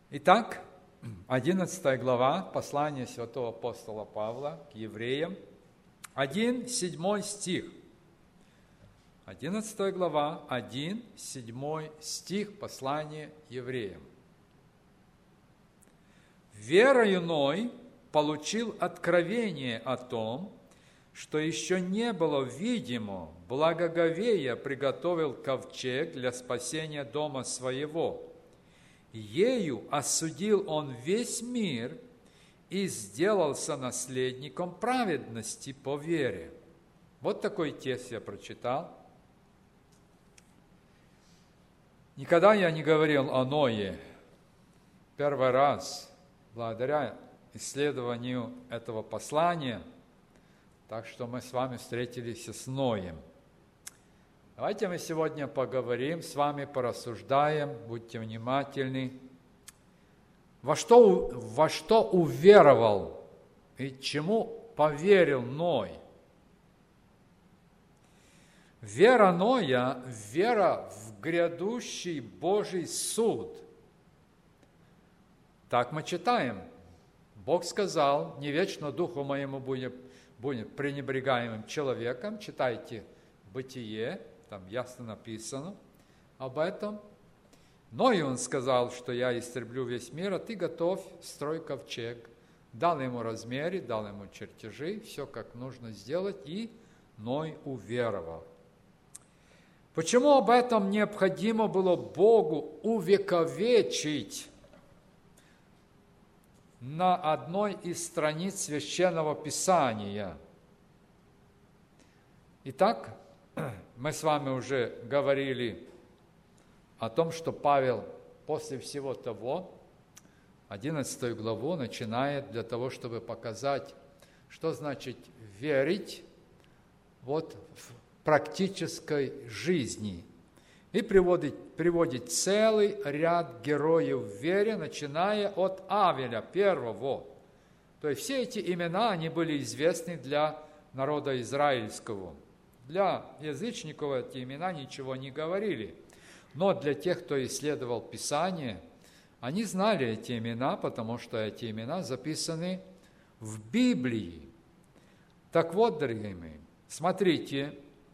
Итак, 11 глава послания святого апостола Павла к евреям, 1:7 стих. 11 глава, 1:7 стих послания евреям. «Верою Ной получил откровение о том, что еще не было видимо, благоговея приготовил ковчег для спасения дома своего. Ею осудил он весь мир и сделался наследником праведности по вере». Вот такой текст я прочитал. Никогда я не говорил о Ное. Первый раз, благодаря исследованию этого послания, так что мы с вами встретились с Ноем. Давайте мы сегодня поговорим с вами, порассуждаем, будьте внимательны. Во что уверовал и чему поверил Ной? Вера Ноя – вера в грядущий Божий суд. Так мы читаем. Бог сказал: «Не вечно духу моему будет пренебрегаемым человеком». Читайте Бытие, там ясно написано об этом. Ною он сказал, что я истреблю весь мир, а ты готовь, строй ковчег. Дал ему размеры, дал ему чертежи, все как нужно сделать, и Ной уверовал. Почему об этом необходимо было Богу увековечить на одной из страниц Священного Писания? Итак, мы с вами уже говорили о том, что Павел после всего того 11 главу начинает для того, чтобы показать, что значит верить вот в практической жизни. И приводит целый ряд героев в вере, начиная от Авеля первого. То есть все эти имена, они были известны для народа израильского. Для язычников эти имена ничего не говорили. Но для тех, кто исследовал Писание, они знали эти имена, потому что эти имена записаны в Библии. Так вот, дорогие мои, смотрите,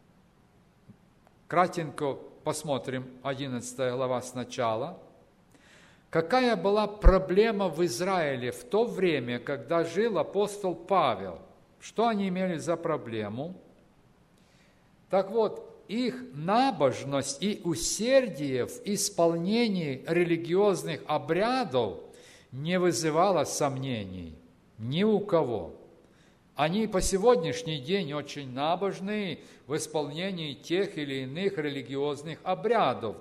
кратенько посмотрим 11 глава сначала. Какая была проблема в Израиле в то время, когда жил апостол Павел? Что они имели за проблему? Так вот, их набожность и усердие в исполнении религиозных обрядов не вызывало сомнений ни у кого. Они по сегодняшний день очень набожны в исполнении тех или иных религиозных обрядов.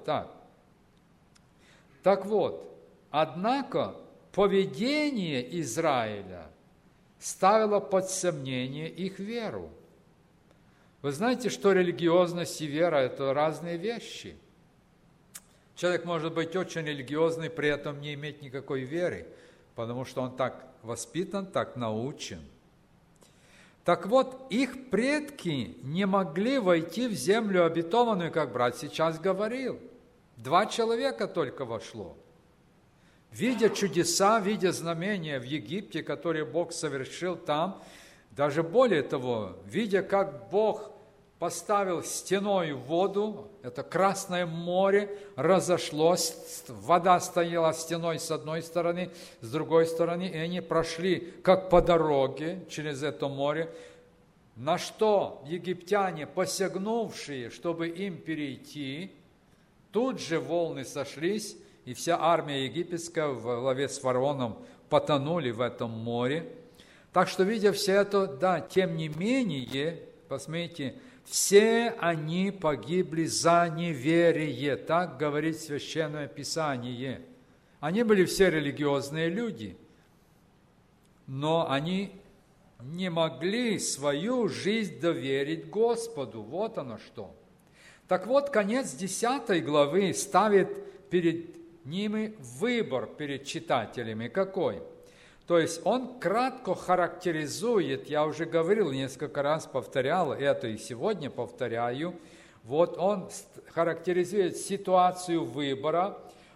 Так вот, однако поведение Израиля ставило под сомнение их веру. Вы знаете, что религиозность и вера – это разные вещи. Человек может быть очень религиозный, при этом не иметь никакой веры, потому что он так воспитан, так научен. Так вот, их предки не могли войти в землю обетованную, как брат сейчас говорил. 2 человека только вошло. Видя чудеса, видя знамения в Египте, которые Бог совершил там, даже более того, видя, как Бог поставил стеной воду, это Красное море разошлось, вода стояла стеной с одной стороны, с другой стороны, и они прошли как по дороге через это море, на что египтяне, посягнувшие, чтобы им перейти, тут же волны сошлись, и вся армия египетская во главе с фараоном потонули в этом море. Так что, видя все это, да, тем не менее, посмотрите, все они погибли за неверие, так говорит Священное Писание. Они были все религиозные люди, но они не могли свою жизнь доверить Господу. Вот оно что. Так вот, конец 10 главы ставит перед ними выбор, перед читателями. Какой? То есть он кратко характеризует, я уже говорил, несколько раз повторял, это и сегодня повторяю, вот он характеризует ситуацию выбора,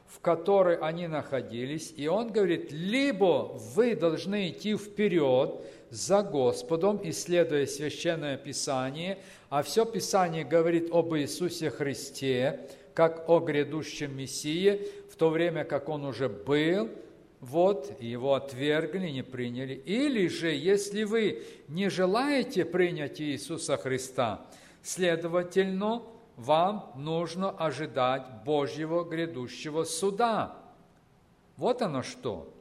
в которой они находились. И он говорит, либо вы должны идти вперед за Господом, исследуя Священное Писание, а все Писание говорит об Иисусе Христе, как о грядущем Мессии, в то время как Он уже был, вот, и Его отвергли, не приняли. Или же, если вы не желаете принять Иисуса Христа, следовательно, вам нужно ожидать Божьего грядущего суда. Вот оно что.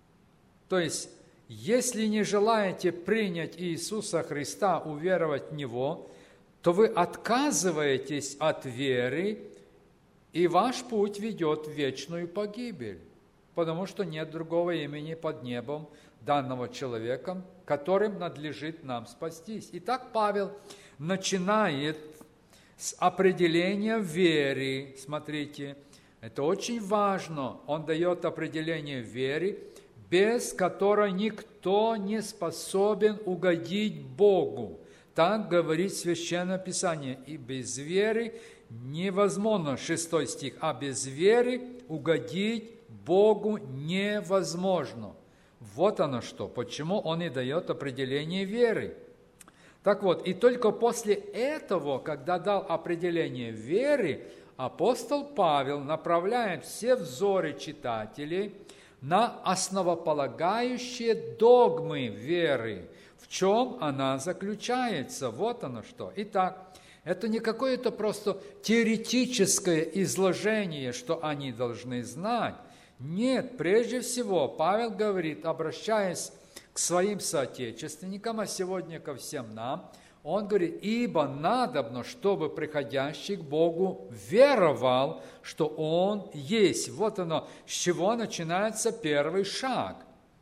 То есть, если не желаете принять Иисуса Христа, уверовать в Него, то вы отказываетесь от веры, и ваш путь ведет в вечную погибель, потому что нет другого имени под небом, данного человеком, которым надлежит нам спастись. Итак, Павел начинает с определения веры. Смотрите, это очень важно. Он дает определение веры, без которой никто не способен угодить Богу. Так говорит Священное Писание. И без веры невозможно, 6 стих, а без веры угодить Богу невозможно. Вот оно что, почему он и дает определение веры. Так вот, и только после этого, когда дал определение веры, апостол Павел направляет все взоры читателей на основополагающие догмы веры. В чем она заключается? Вот оно что. Итак, это не какое-то просто теоретическое изложение, что они должны знать. Нет, прежде всего, Павел говорит, обращаясь к своим соотечественникам, а сегодня ко всем нам, он говорит, ибо надобно, чтобы приходящий к Богу веровал, что Он есть. Вот оно, с чего начинается первый шаг.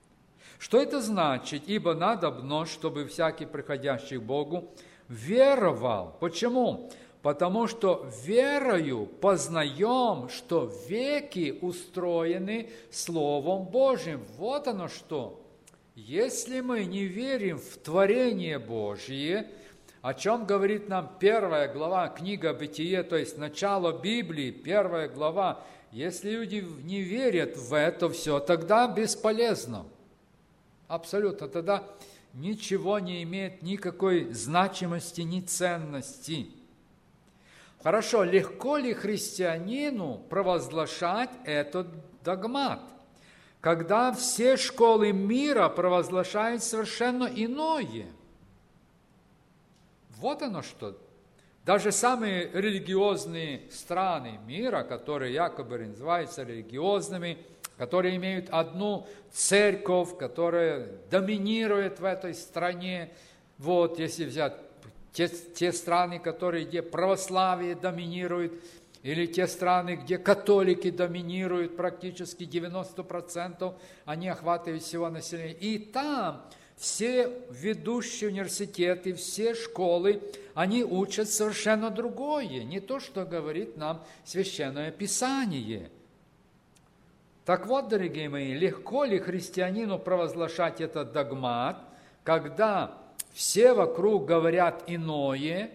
Что это значит? Ибо надобно, чтобы всякий приходящий к Богу веровал. Почему? Потому что верою познаем, что веки устроены Словом Божьим. Вот оно что. Если мы не верим в творение Божье, о чем говорит нам 1 глава книга Бытие, то есть начало Библии, 1 глава, если люди не верят в это все, тогда бесполезно. Абсолютно. Тогда ничего не имеет никакой значимости, ни ценности. Хорошо, легко ли христианину провозглашать этот догмат, когда все школы мира провозглашают совершенно иное? Вот оно что. Даже самые религиозные страны мира, которые якобы называются религиозными, которые имеют одну церковь, которая доминирует в этой стране, вот, если взять те страны, где православие доминирует, или те страны, где католики доминируют, практически 90%, они охватывают всего населения. И там все ведущие университеты, все школы, они учат совершенно другое, не то, что говорит нам Священное Писание. Так вот, дорогие мои, легко ли христианину провозглашать этот догмат, когда все вокруг говорят иное,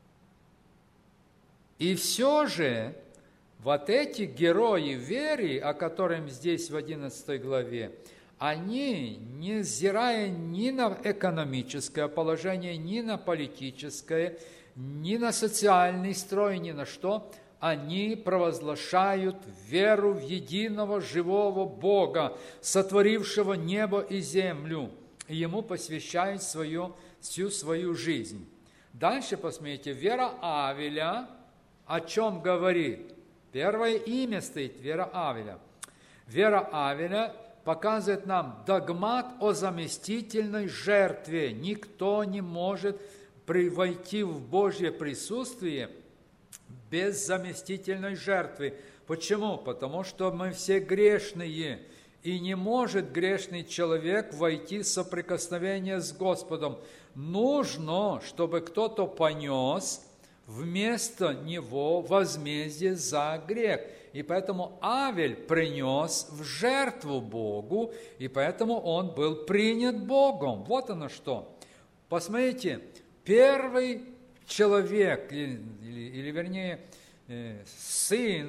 и все же вот эти герои веры, о которых здесь в 11 главе, они, не взирая ни на экономическое положение, ни на политическое, ни на социальный строй, ни на что, они провозглашают веру в единого живого Бога, сотворившего небо и землю, и Ему посвящают всю свою жизнь. Дальше, посмотрите, вера Авеля о чем говорит? Первое имя стоит, вера Авеля. Вера Авеля показывает нам догмат о заместительной жертве. Никто не может войти в Божье присутствие без заместительной жертвы. Почему? Потому что мы все грешные, и не может грешный человек войти в соприкосновение с Господом. Нужно, чтобы кто-то понес вместо него возмездие за грех. И поэтому Авель принес в жертву Богу, и поэтому он был принят Богом. Вот оно что. Посмотрите, первый человек, или вернее, сын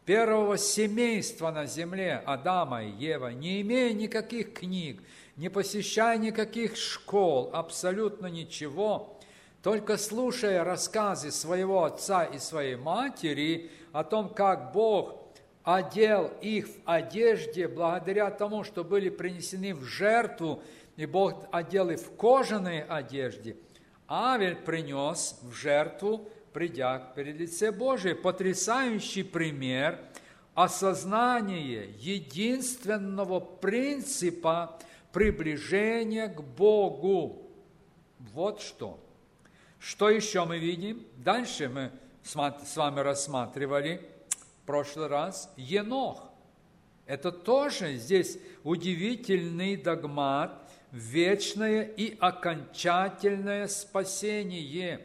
первого семейства на земле, Адама и Ева, не имея никаких книг, не посещая никаких школ, абсолютно ничего, только слушая рассказы своего отца и своей матери о том, как Бог одел их в одежде, благодаря тому, что были принесены в жертву, и Бог одел их в кожаные одежды, Авель принес в жертву, придя перед лице Божие. Потрясающий пример осознания единственного принципа приближения к Богу. Вот что. Что еще мы видим? Дальше мы с вами рассматривали в прошлый раз Енох. Это тоже здесь удивительный догмат, вечное и окончательное спасение.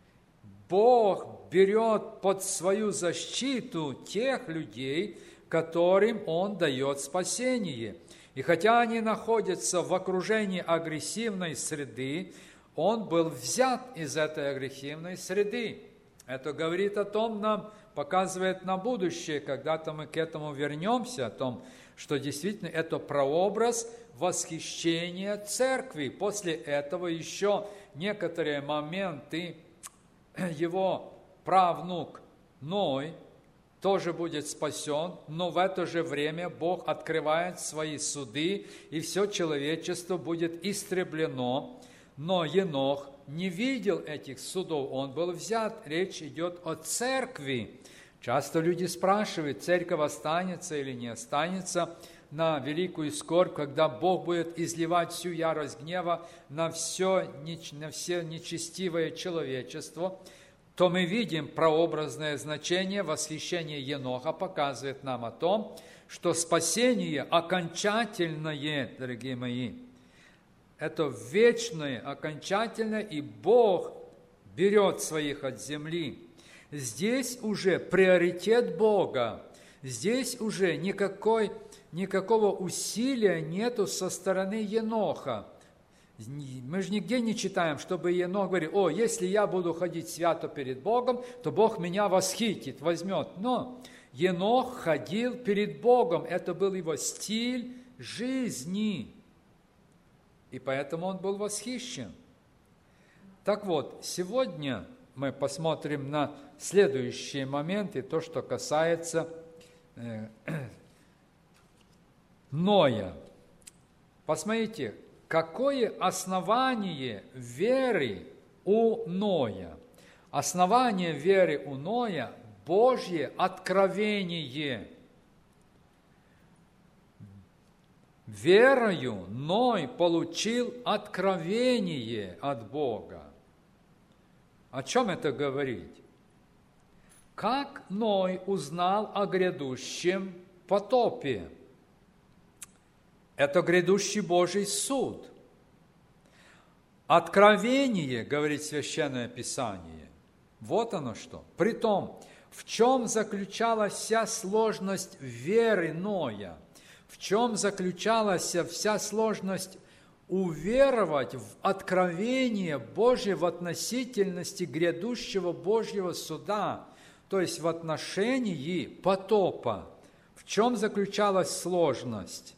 Бог берет под свою защиту тех людей, которым Он дает спасение. И хотя они находятся в окружении агрессивной среды, Он был взят из этой агрессивной среды. Это говорит о том, нам показывает на будущее, когда-то мы к этому вернемся, о том, что действительно это прообраз восхищения церкви. После этого еще некоторые моменты его правнук Ной тоже будет спасен, но в это же время Бог открывает свои суды, и все человечество будет истреблено. Но Енох не видел этих судов, он был взят. Речь идет о церкви. Часто люди спрашивают, церковь останется или не останется на великую скорбь, когда Бог будет изливать всю ярость гнева на все нечестивое человечество, то мы видим прообразное значение восхищения Еноха показывает нам о том, что спасение окончательное, дорогие мои, это вечное, окончательное, и Бог берет своих от земли. Здесь уже приоритет Бога, здесь уже никакого усилия нету со стороны Еноха. Мы же нигде не читаем, чтобы Енох говорил, если я буду ходить свято перед Богом, то Бог меня восхитит, возьмет. Но Енох ходил перед Богом, это был его стиль жизни. И поэтому он был восхищен. Так вот, сегодня мы посмотрим на следующие моменты, то, что касается Ноя. Посмотрите, какое основание веры у Ноя? Основание веры у Ноя – Божье откровение. Верою Ной получил откровение от Бога. О чем это говорит? Как Ной узнал о грядущем потопе? Это грядущий Божий суд. Откровение, говорит Священное Писание, вот оно что. Притом, в чем заключалась вся сложность веры Ноя? В чем заключалась вся сложность уверовать в откровение Божие в относительности грядущего Божьего суда, то есть в отношении потопа? В чем заключалась сложность?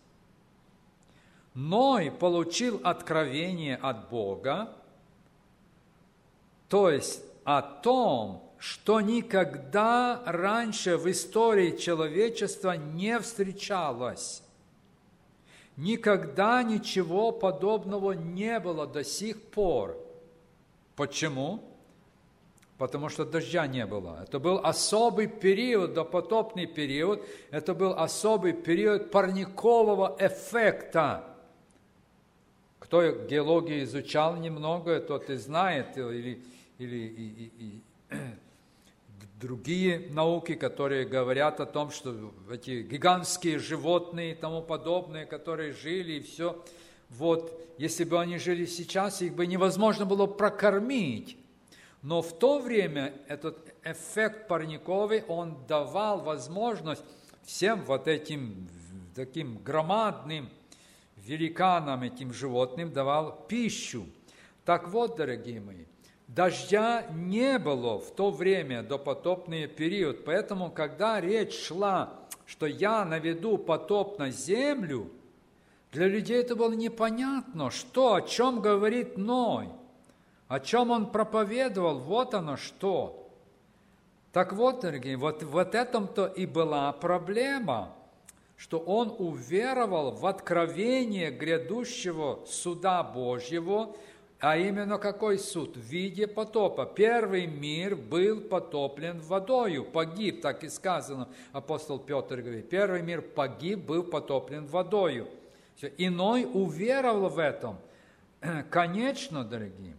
Ной получил откровение от Бога, то есть о том, что никогда раньше в истории человечества не встречалось. Никогда ничего подобного не было до сих пор. Почему? Потому что дождя не было. Это был особый период, допотопный период, это был особый период парникового эффекта. Кто геологию изучал немного, тот и знает, или другие науки, которые говорят о том, что эти гигантские животные и тому подобное, которые жили, и все, вот, если бы они жили сейчас, их бы невозможно было прокормить. Но в то время этот эффект парниковый, он давал возможность всем вот этим таким громадным великанам, этим животным, давал пищу. Так вот, дорогие мои, Дождя не было в то время, допотопный период. Поэтому, когда речь шла, что я наведу потоп на землю, для людей это было непонятно, что, о чем говорит Ной, о чем он проповедовал, вот оно что. Так вот, дорогие, вот этом-то и была проблема, что он уверовал в откровение грядущего суда Божьего, а именно какой суд? В виде потопа. Первый мир был потоплен водою, погиб, так и сказано, апостол Петр говорит. Первый мир погиб, был потоплен водою. Все. Иной уверовал в этом. Конечно, дорогие,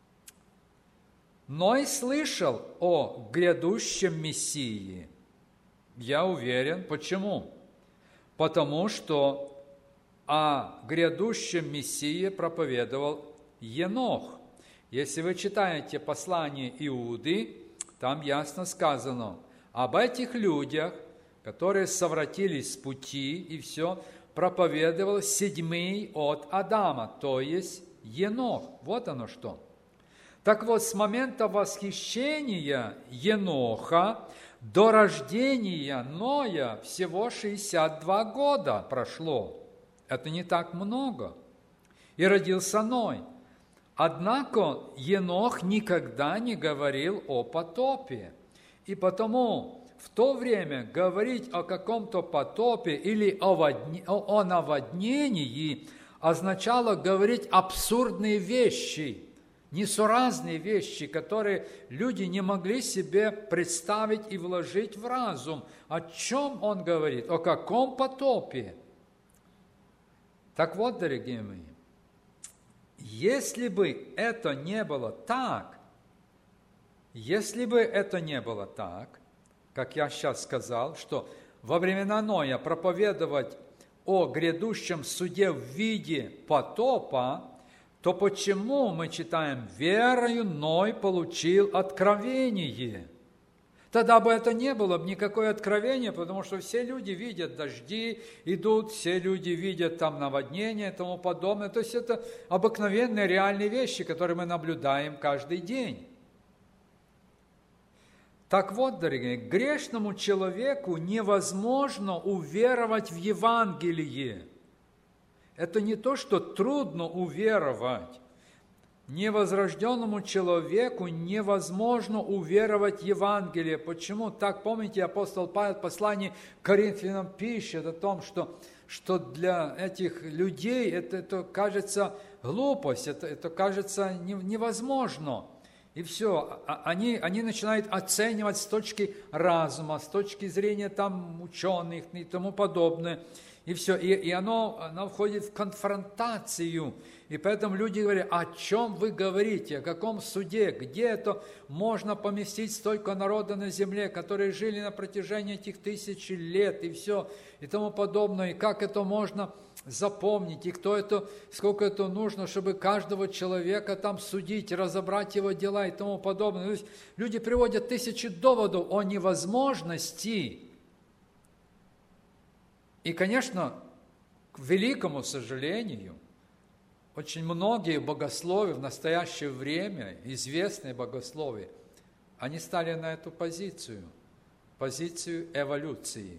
Ной слышал о грядущем Мессии. Я уверен. Почему? Потому что о грядущем Мессии проповедовал Енох. Если вы читаете послание Иуды, там ясно сказано об этих людях, которые совратились с пути, и все, проповедовал седьмый от Адама, то есть Енох. Вот оно что. Так вот, с момента восхищения Еноха до рождения Ноя всего 62 года прошло. Это не так много. И родился Ной. Однако Енох никогда не говорил о потопе. И потому в то время говорить о каком-то потопе или о наводнении означало говорить абсурдные вещи, несуразные вещи, которые люди не могли себе представить и вложить в разум. О чем он говорит? О каком потопе? Так вот, дорогие мои, если бы это не было так, как я сейчас сказал, что во времена Ноя проповедовать о грядущем суде в виде потопа, то почему мы читаем «верою Ной получил откровение»? Тогда бы это не было бы никакое откровение, потому что все люди видят дожди, идут, все люди видят там наводнения и тому подобное. То есть это обыкновенные реальные вещи, которые мы наблюдаем каждый день. Так вот, дорогие, грешному человеку невозможно уверовать в Евангелие. Это не то, что трудно уверовать. Невозрожденному человеку невозможно уверовать в Евангелие. Почему? Так, помните, апостол Павел в послании к Коринфянам пишет о том, что для этих людей это кажется глупость, это кажется невозможно. И все, они начинают оценивать с точки разума, с точки зрения там ученых и тому подобное. И все, и оно входит в конфронтацию. И поэтому люди говорят, о чем вы говорите, о каком суде, где это можно поместить столько народа на земле, которые жили на протяжении этих 1000 лет, и все, и тому подобное, и как это можно запомнить, и кто это, сколько это нужно, чтобы каждого человека там судить, разобрать его дела и тому подобное. То есть люди приводят 1000 доводов о невозможности. И, конечно, к великому сожалению, очень многие богословы в настоящее время, известные богословы, они стали на эту позицию эволюции,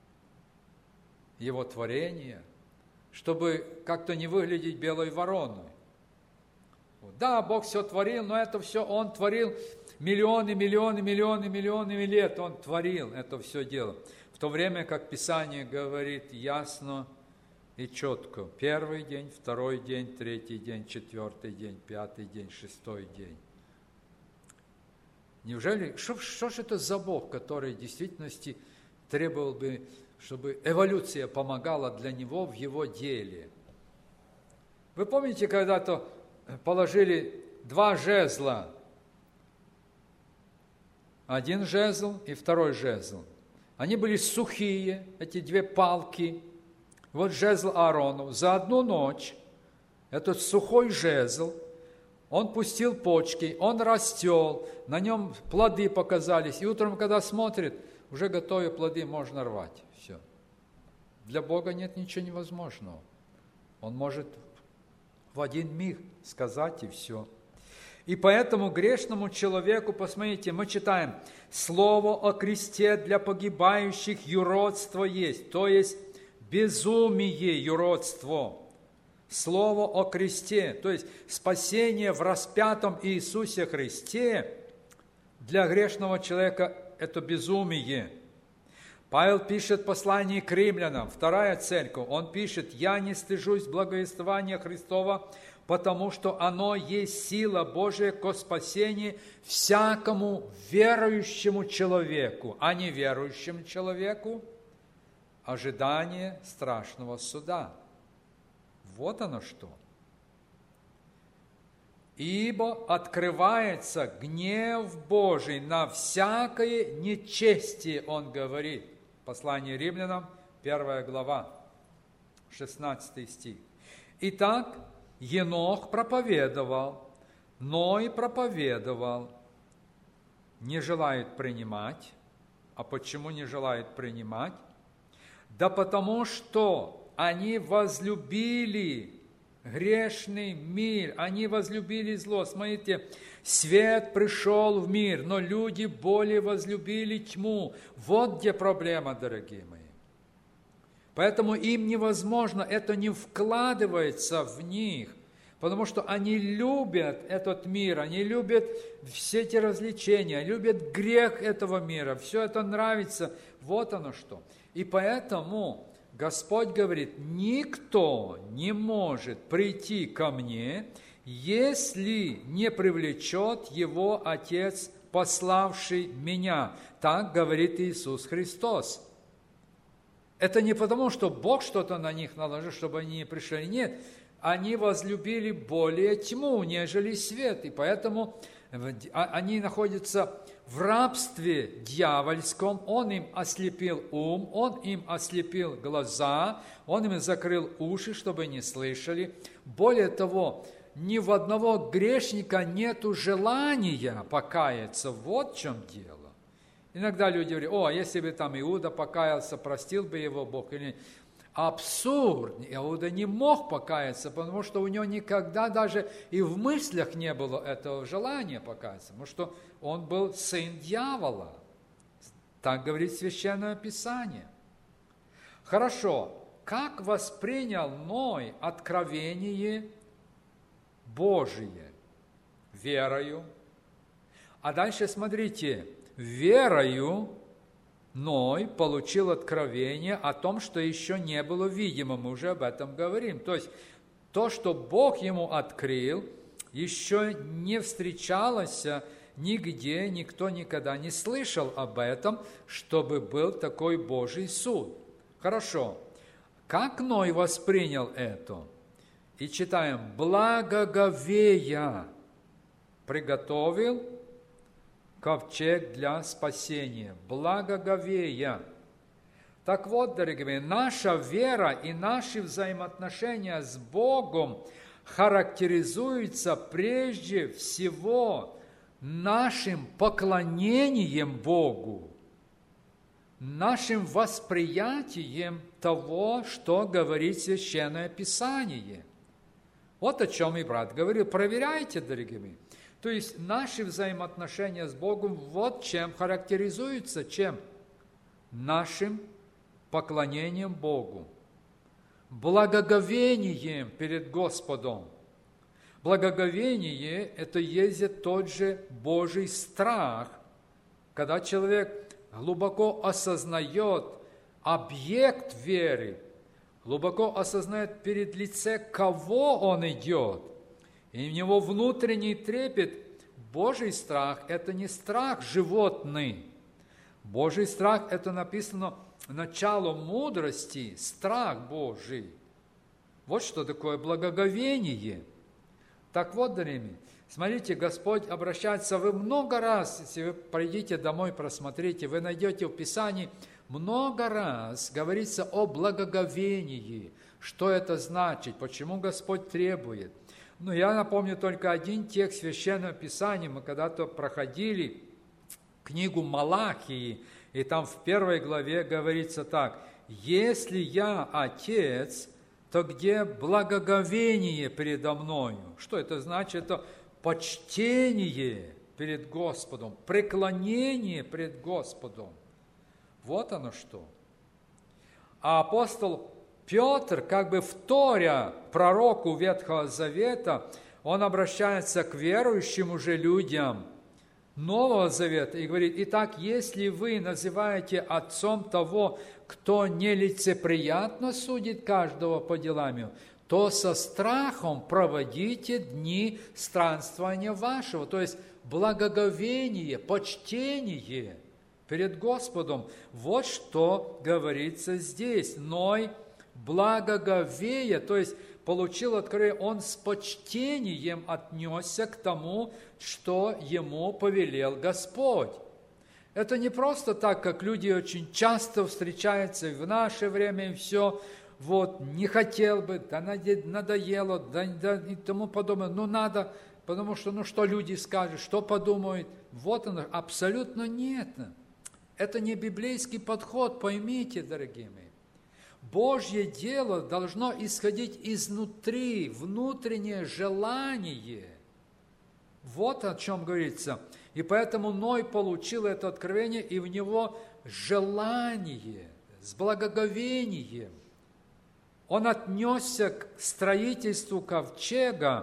его творения, чтобы как-то не выглядеть белой вороной. Да, Бог все творил, но это все Он творил миллионы лет, Он творил это все дело. В то время как Писание говорит ясно и четко. Первый день, второй день, третий день, четвертый день, пятый день, шестой день. Неужели, что же это за Бог, который в действительности требовал бы, чтобы эволюция помогала для Него в Его деле? Вы помните, когда-то положили 2 жезла? Один жезл и второй жезл. Они были сухие, эти 2 палки. Вот жезл Ааронов. За одну ночь этот сухой жезл, он пустил почки, он растел, на нем плоды показались. И утром, когда смотрит, уже готовые плоды можно рвать. Все. Для Бога нет ничего невозможного. Он может в один миг сказать, и все. И поэтому грешному человеку, посмотрите, мы читаем, слово о кресте для погибающих юродство есть, то есть безумие юродство. Слово о кресте, то есть спасение в распятом Иисусе Христе для грешного человека – это безумие. Павел пишет в послании к римлянам, 2 церковь, он пишет: «Я не стыжусь благовествования Христова, потому что оно есть сила Божия ко спасению всякому верующему человеку, а не верующему человеку ожидание страшного суда». Вот оно что. «Ибо открывается гнев Божий на всякое нечестие», он говорит. Послание римлянам, 1 глава, 16 стих. «Итак, Енох проповедовал, Ной проповедовал, не желает принимать». А почему не желает принимать? Да потому что они возлюбили грешный мир, они возлюбили зло. Смотрите, свет пришел в мир, но люди более возлюбили тьму. Вот где проблема, дорогие мои. Поэтому им невозможно, это не вкладывается в них, потому что они любят этот мир, они любят все эти развлечения, любят грех этого мира, все это нравится. Вот оно что. И поэтому Господь говорит: никто не может прийти ко мне, если не привлечет его Отец, пославший меня. Так говорит Иисус Христос. Это не потому, что Бог что-то на них наложил, чтобы они не пришли. Нет, они возлюбили более тьму, нежели свет. И поэтому они находятся в рабстве дьявольском. Он им ослепил ум, он им ослепил глаза, он им закрыл уши, чтобы не слышали. Более того, ни в одного грешника нету желания покаяться. Вот в чем дело. Иногда люди говорят: о, если бы там Иуда покаялся, простил бы его Бог. Или абсурд! Иуда не мог покаяться, потому что у него никогда даже и в мыслях не было этого желания покаяться, потому что он был сын дьявола. Так говорит Священное Писание. Хорошо, как воспринял Ной откровение Божие? Верою. А дальше смотрите, верою Ной получил откровение о том, что еще не было видимо. Мы уже об этом говорим. То есть, то, что Бог ему открыл, еще не встречалось нигде, никто никогда не слышал об этом, чтобы был такой Божий суд. Хорошо. Как Ной воспринял это? И читаем: благоговея приготовил ковчег для спасения. Благоговея. Так вот, дорогие мои, наша вера и наши взаимоотношения с Богом характеризуются прежде всего нашим поклонением Богу, нашим восприятием того, что говорит Священное Писание. Вот о чем и брат говорил. Проверяйте, дорогие мои. То есть наши взаимоотношения с Богом вот чем характеризуются, чем? Нашим поклонением Богу, благоговением перед Господом. Благоговение – это есть тот же Божий страх, когда человек глубоко осознает объект веры, глубоко осознает перед лицем, кого он идет, и у него внутренний трепет. Божий страх – это не страх животный. Божий страх – это написано начало мудрости, страх Божий. Вот что такое благоговение. Так вот, дорогие, смотрите, Господь обращается, вы много раз, если вы пройдите домой, просмотрите, вы найдете в Писании много раз говорится о благоговении. Что это значит, почему Господь требует. Ну, я напомню только один текст Священного Писания. Мы когда-то проходили книгу Малахии, и там в 1 главе говорится так: «Если я Отец, то где благоговение передо мною?» Что это значит? Это почтение перед Господом, преклонение пред Господом. Вот оно что. А апостол Петр, как бы вторя пророку Ветхого Завета, он обращается к верующим уже людям Нового Завета и говорит: «Итак, если вы называете отцом того, кто нелицеприятно судит каждого по делам его, то со страхом проводите дни странствования вашего». То есть благоговение, почтение перед Господом. Вот что говорится здесь. Ной благоговея, то есть получил откровение, он с почтением отнесся к тому, что ему повелел Господь. Это не просто так, как люди очень часто встречаются в наше время, и все, вот, не хотел бы, да надоело, да и тому подобное, ну надо, потому что, ну что люди скажут, что подумают, вот оно, абсолютно нет. Это не библейский подход, поймите, дорогие мои. Божье дело должно исходить изнутри, внутреннее желание. Вот о чем говорится. И поэтому Ной получил это откровение, и в него желание, с благоговением. Он отнесся к строительству ковчега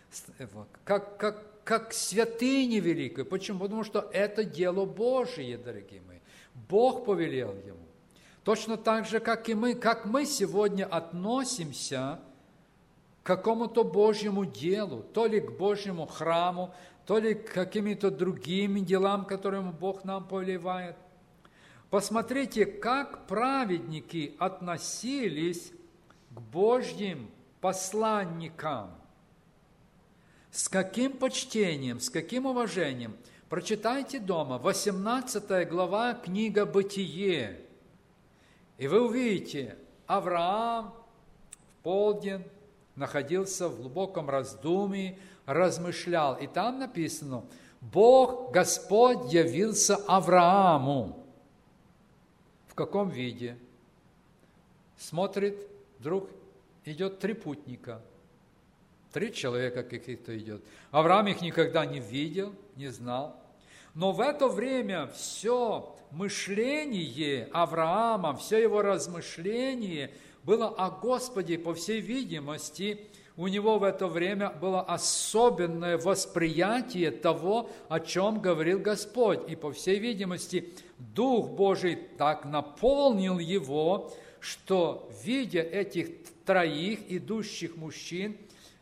как к святыне великой. Почему? Потому что это дело Божие, дорогие мои. Бог повелел ему. Точно так же, как и мы, как мы сегодня относимся к какому-то Божьему делу, то ли к Божьему храму, то ли к каким-то другим делам, которым Бог нам повелевает. Посмотрите, как праведники относились к Божьим посланникам. С каким почтением, с каким уважением. Прочитайте дома 18 глава, книга «Бытие». И вы увидите, Авраам в полдень находился в глубоком раздумии, размышлял. И там написано: Бог, Господь явился Аврааму. В каком виде? Смотрит, вдруг идет 3 путника. 3 человека каких-то идет. Авраам их никогда не видел, не знал. Но в это время все мышление Авраама, все его размышление было о Господе. По всей видимости, у него в это время было особенное восприятие того, о чем говорил Господь. И по всей видимости, Дух Божий так наполнил его, что, видя этих 3 идущих мужчин,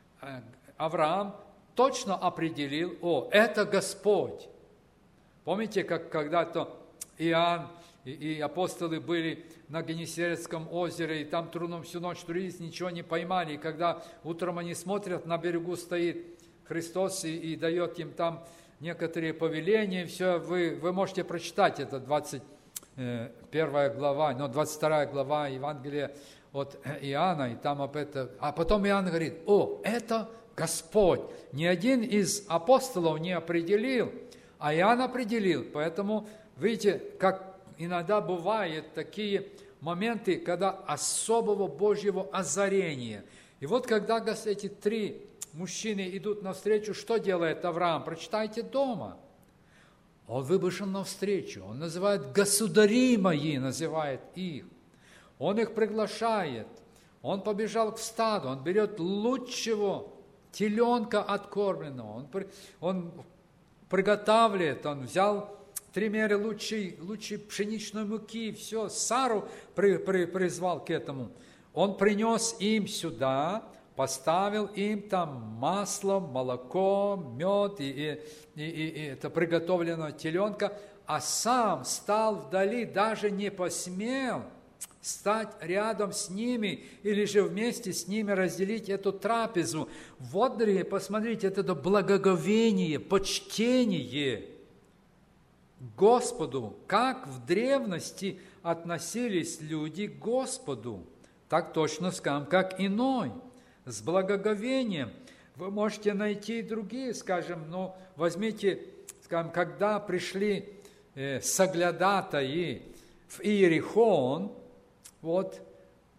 Авраам точно определил: о, это Господь. Помните, как когда-то Иоанн и апостолы были на Генесарецком озере, и там трудно всю ночь трудились, ничего не поймали. И когда утром они смотрят, на берегу стоит Христос и дает им там некоторые повеления, все, вы можете прочитать, это 21 глава, 22 глава Евангелия от Иоанна, и там об этом. А потом Иоанн говорит: о, это Господь. Ни один из апостолов не определил, а Иоанн определил. Поэтому, видите, как иногда бывают такие моменты, когда особого Божьего озарения. И вот когда эти 3 мужчины идут навстречу, что делает Авраам? Прочитайте дома. Он выбежал навстречу. Он называет «государи мои», называет их. Он их приглашает. Он побежал к стаду. Он берет лучшего теленка откормленного. Он приготавливает. Он взял 3 меры лучшей пшеничной муки. Все, Сару призвал к этому. Он принес им сюда, поставил им там масло, молоко, мед и это приготовленного теленка, а сам стал вдали, даже не посмел стать рядом с ними или же вместе с ними разделить эту трапезу. Вот, дорогие, посмотрите, это благоговение, почтение Господу. Как в древности относились люди к Господу, так точно скажем, как иной, с благоговением. Вы можете найти и другие, скажем, возьмите, скажем, когда пришли соглядатаи в Иерихон, вот,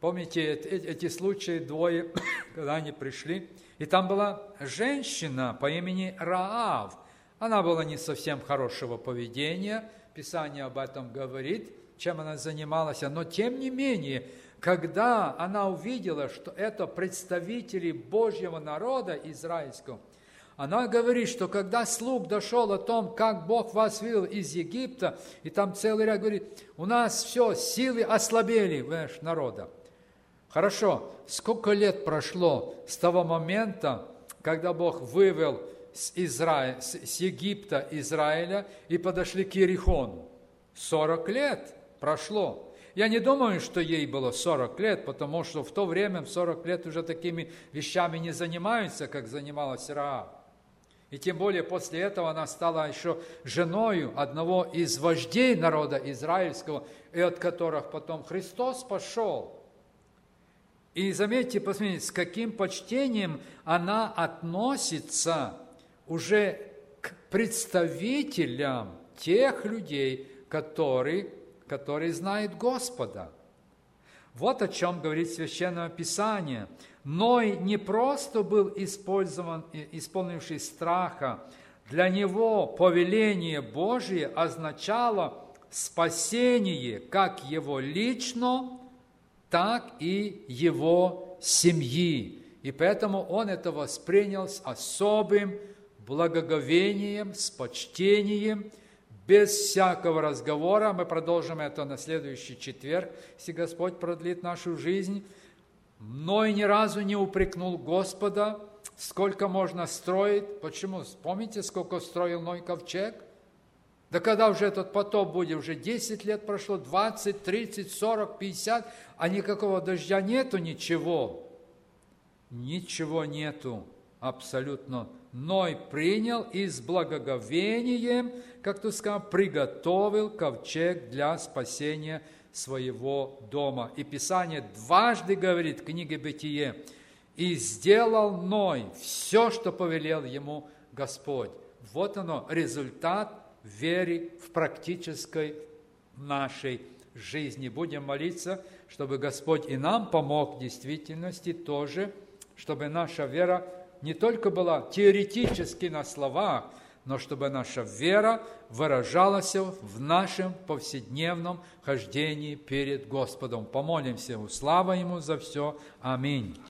Помните эти случаи, двое, когда они пришли, и там была женщина по имени Раав. Она была не совсем хорошего поведения, Писание об этом говорит, чем она занималась, но тем не менее, когда она увидела, что это представители Божьего народа израильского, она говорит, что когда слух дошел о том, как Бог вас вывел из Египта, и там целый ряд говорит, у нас все, силы ослабели, народа. Хорошо, сколько лет прошло с того момента, когда Бог вывел с Египта Израиля и подошли к Иерихону? 40 лет прошло. Я не думаю, что ей было 40 лет, потому что в то время, в 40 лет уже такими вещами не занимаются, как занималась Раав. И тем более после этого она стала еще женою одного из вождей народа израильского, и от которых потом Христос пошел. И заметьте, посмотрите, с каким почтением она относится уже к представителям тех людей, которые знают Господа. Вот о чем говорит Священное Писание. Ной не просто был исполнивший страха, для него повеление Божие означало спасение как его лично, так и его семьи. И поэтому он это воспринял с особым благоговением, с почтением, без всякого разговора. Мы продолжим это на следующий четверг, если Господь продлит нашу жизнь. Ной ни разу не упрекнул Господа, сколько можно строить. Почему? Помните, сколько строил Ной ковчег? Да когда уже этот потоп будет? Уже 10 лет прошло, 20, 30, 40, 50, а никакого дождя нету, ничего. Ничего нету, абсолютно. Ной принял и с благоговением, как тут сказано, приготовил ковчег для спасения своего дома. И Писание дважды говорит в книге Бытие, и сделал Ной все, что повелел ему Господь. Вот оно, результат веры в практической нашей жизни. Будем молиться, чтобы Господь и нам помог в действительности тоже, чтобы наша вера не только была теоретически на словах, но чтобы наша вера выражалась в нашем повседневном хождении перед Господом. Помолимся, слава Ему за все. Аминь.